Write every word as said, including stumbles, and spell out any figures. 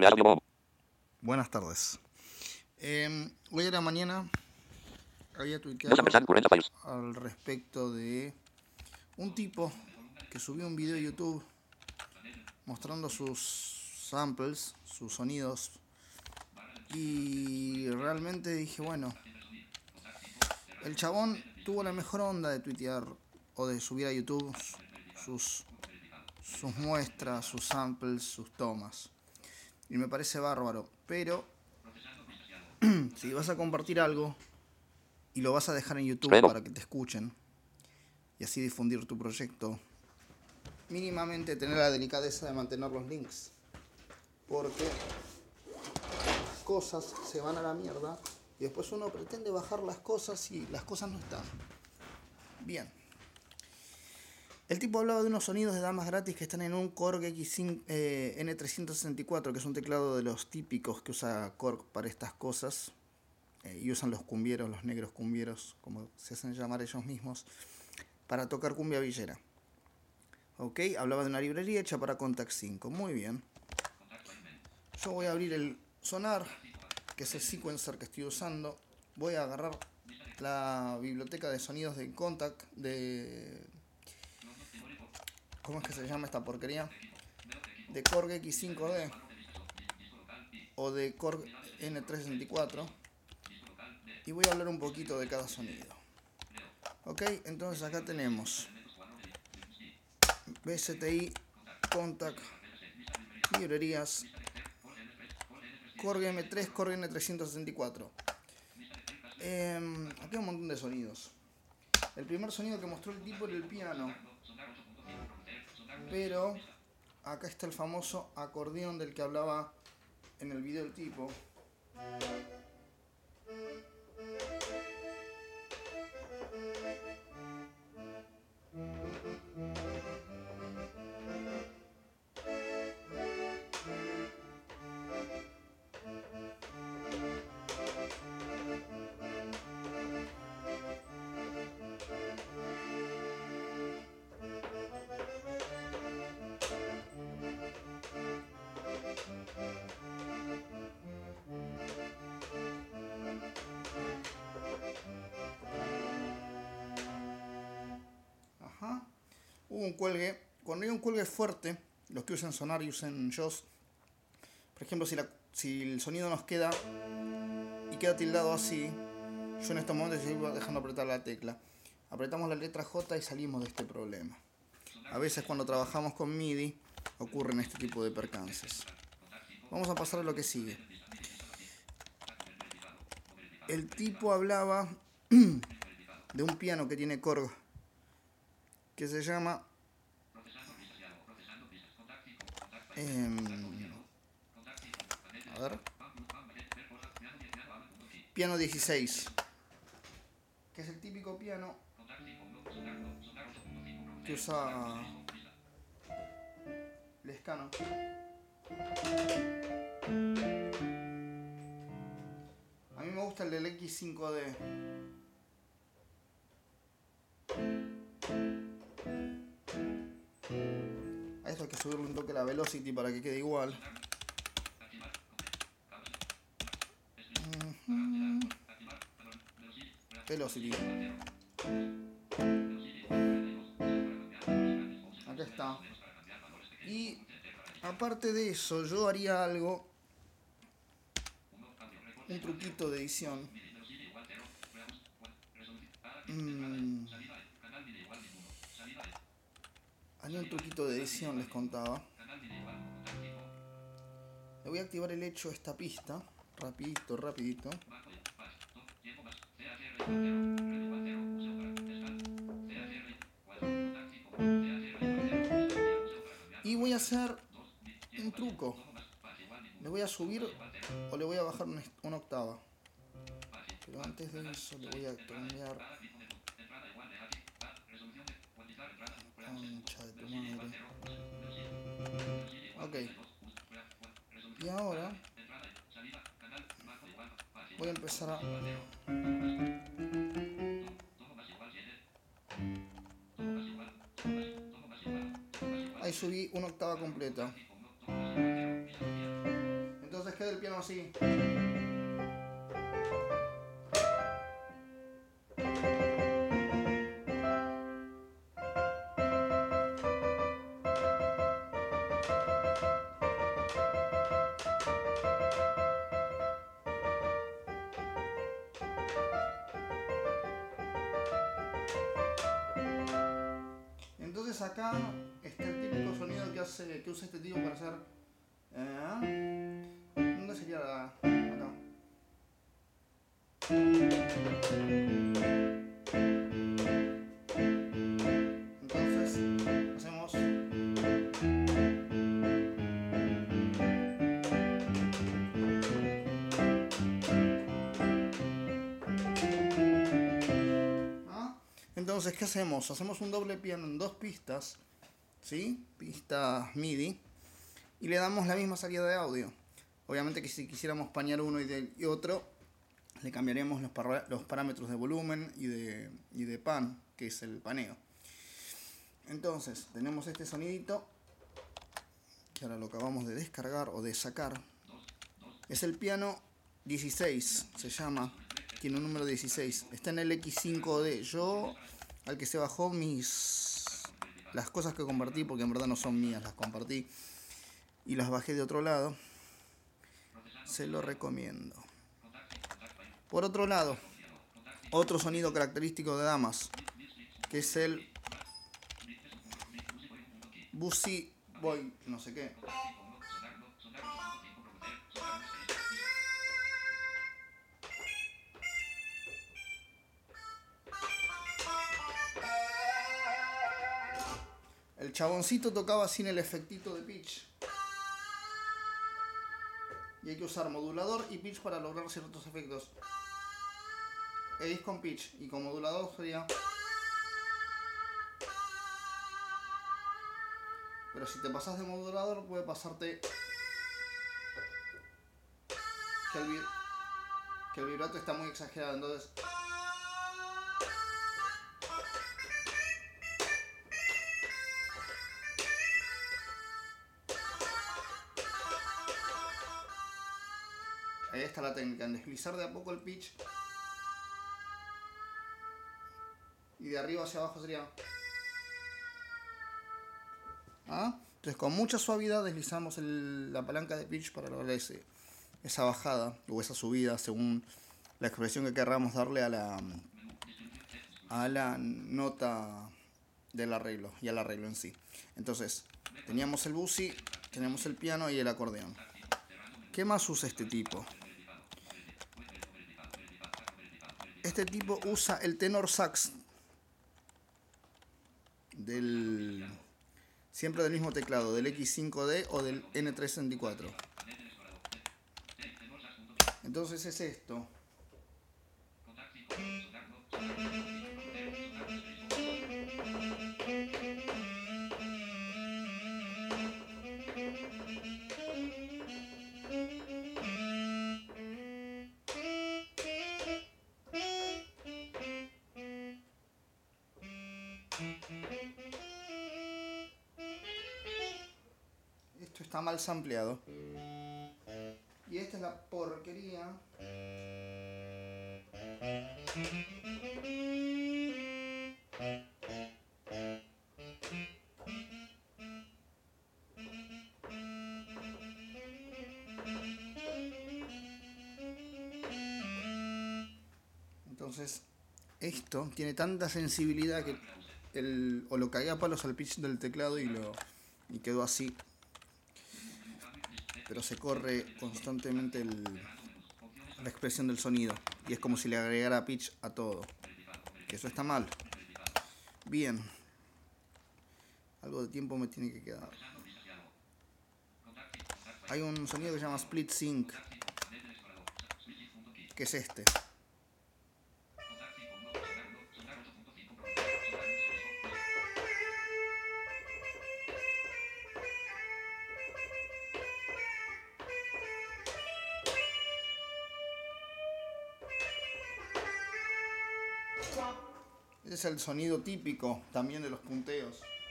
Buenas tardes. Eh, hoy a la mañana había tuiteado al respecto de un tipo que subió un video de YouTube mostrando sus samples, sus sonidos, y realmente dije, bueno, el chabón tuvo la mejor onda de tuitear o de subir a YouTube sus, sus muestras, sus samples, sus tomas. Y me parece bárbaro, pero si vas a compartir algo y lo vas a dejar en YouTube para que te escuchen y así difundir tu proyecto, mínimamente tener la delicadeza de mantener los links, porque cosas se van a la mierda y después uno pretende bajar las cosas y las cosas no están. Bien. El tipo hablaba de unos sonidos de damas gratis que están en un Korg X cinco, eh, N trescientos sesenta y cuatro, que es un teclado de los típicos que usa Korg para estas cosas. Eh, y usan los cumbieros, los negros cumbieros, como se hacen llamar ellos mismos, para tocar cumbia villera. Ok, hablaba de una librería hecha para Kontakt cinco. Muy bien. Yo voy a abrir el Sonar, que es el sequencer que estoy usando. Voy a agarrar la biblioteca de sonidos de Kontakt, de... ¿cómo es que se llama esta porquería? De Korg X cinco D o de Korg N trescientos sesenta y cuatro, y voy a hablar un poquito de cada sonido. Ok, entonces acá tenemos B S T I, Kontakt, librerías, Korg M tres, Korg N trescientos sesenta y cuatro. Eh, aquí hay un montón de sonidos. El primer sonido que mostró el tipo era el piano, pero acá está el famoso acordeón del que hablaba en el video del tipo. Ajá. Hubo un cuelgue. Cuando hay un cuelgue fuerte, los que usan Sonar y usan J A W S, por ejemplo, si, la, si el sonido nos queda y queda tildado así, yo en estos momentos sigo dejando apretar la tecla. Apretamos la letra J y salimos de este problema. A veces cuando trabajamos con MIDI ocurren este tipo de percances. Vamos a pasar a lo que sigue. El tipo hablaba de un piano que tiene Korg, que se llama eh, a ver piano dieciséis, que es el típico piano que usa Lescano. A mí me gusta el del X cinco D. A esto hay que subirle un toque la velocity para que quede igual. Uh-huh. Velocity. Acá está. Y aparte de eso, yo haría algo, un truquito de edición. Mm. Haría un truquito de edición, les contaba. Le voy a activar el hecho de esta pista. Rapidito, rapidito. Y voy a hacer un truco. Le voy a subir o le voy a bajar una octava. Pero antes de eso le voy a cambiar. Concha de tu madre. Ok. Y ahora voy a empezar a... Ahí subí una octava completa. así. Entonces acá está el típico sonido que hace, que usa este tipo para hacer. Eh, ¿Dónde sería la, acá? Entonces hacemos. ¿Ah? Entonces, ¿qué hacemos? Hacemos un doble piano en dos pistas, ¿sí? Pistas MIDI, y le damos la misma salida de audio. Obviamente que si quisiéramos pañar uno y, de, y otro, le cambiaríamos los, para, los parámetros de volumen y de, y de pan, que es el paneo. Entonces, tenemos este sonidito, que ahora lo acabamos de descargar o de sacar. Es el piano dieciséis, se llama, tiene un número dieciséis. Está en el equis cinco de. Yo, al que se bajó mis... las cosas que compartí, porque en verdad no son mías, las compartí y las bajé de otro lado, se lo recomiendo. Por otro lado, otro sonido característico de Damas, que es el Busy Boy, no sé qué. El chaboncito tocaba sin el efectito de pitch. Y hay que usar modulador y pitch para lograr ciertos efectos. Es con pitch y con modulador sería. Pero si te pasas de modulador puede pasarte que el, que el vibrato está muy exagerado, entonces ahí está la técnica, en deslizar de a poco el pitch y de arriba hacia abajo sería. ¿Ah? Entonces con mucha suavidad deslizamos el, la palanca de pitch para lograr ese, esa bajada o esa subida según la expresión que querramos darle a la, a la nota del arreglo y al arreglo en sí. Entonces teníamos el Busy, tenemos el piano y el acordeón. ¿Qué más usa este tipo? Este tipo usa el tenor sax del siempre del mismo teclado, del equis cinco de o del ene trescientos sesenta y cuatro. Entonces es esto. Esto está mal sampleado. Y esta es la porquería. Entonces, esto tiene tanta sensibilidad que el, o lo cagué a palos al pitch del teclado y, lo, y quedó así. Pero se corre constantemente el, la expresión del sonido. Y es como si le agregara pitch a todo. Que eso está mal. Bien. Algo de tiempo me tiene que quedar. Hay un sonido que se llama Split Sync. Que es este. Ese es el sonido típico también de los punteos.